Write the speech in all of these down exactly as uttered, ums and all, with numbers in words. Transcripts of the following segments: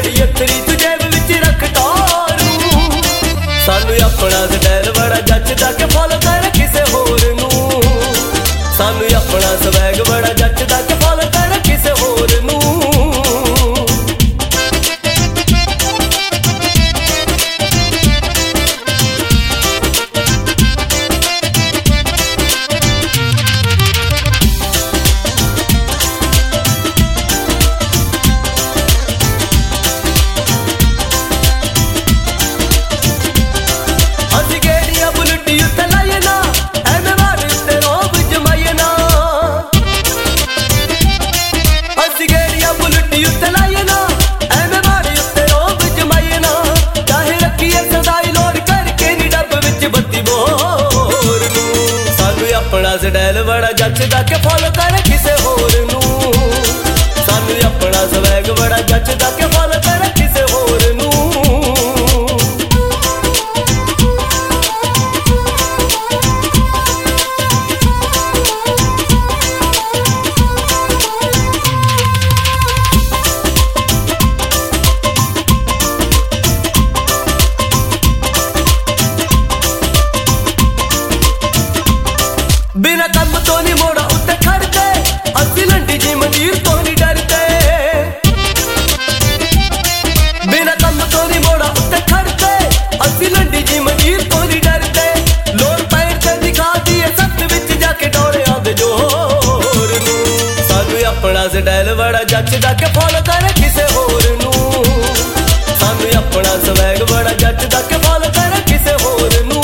ਜਿਹੜੀ ਅਥਰੀ ਤੂੰ ਜੇਬ ਵਿੱਚ ਰੱਖ ਟਾਰੂ। ਸਾਨੂੰ ਆਪਣਾ ਸਟਾਈਲ ਬੜਾ ਜੱਚਦਾ ਕਿ ਫੋਲੋ ਕਰ ਕਿਸੇ ਹੋਰ ਨੂੰ। ਸਾਨੂੰ ਆਪਣਾ ਸਵੈਗ ਬੜਾ ਜੱਚਦਾ ਕਿ ਫੋਲੋ ਕਰ ਕਿਸੇ ਹੋਰ ਨੂੰ। ਆਪਣਾ ਸਟਾਈਲ ਬੜਾ ਜੱਚਦਾ ਕਿ ਫੋਲੋ ਕਰ ਕਿਸੇ ਹੋਰ ਨੂੰ। ਸਾਨੂੰ ਆਪਣਾ ਸਵੈਗ ਬੜਾ ਜੱਚਦਾ ਕਿ ਫੋਲੋ ਕਰ ਕਿਸੇ ਹੋਰ ਨੂੰ। बिना कम तो नहीं मोड़ा उत्ते खड़ते, असली लंडी जी मंदिर तो नहीं डरते। बिना कम तो नहीं मोड़ा उत्ते खड़ते, असली लंडी जी मंदिर तो नहीं डरते। लोर पैर से दिखा दिए सख्त विच जाके डोरे आंदे जोर नू। सानू अपना स्टाइल बड़ा जचदा के फॉलो कर किसे होर नू। सानू अपना स्वैग बड़ा जचदा के फॉलो कर किसे होर नू।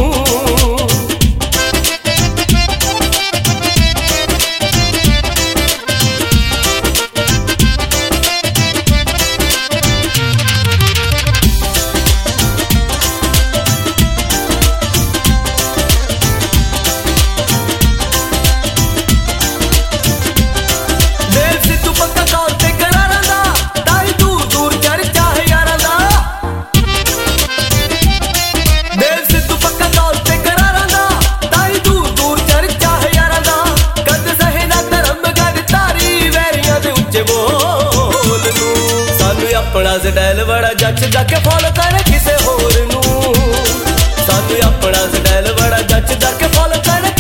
अपना स्टाइल बड़ा जचदा के फॉलो कर किसे होर नू। सानू अपना स्टाइल बड़ा जचदा के फॉलो कर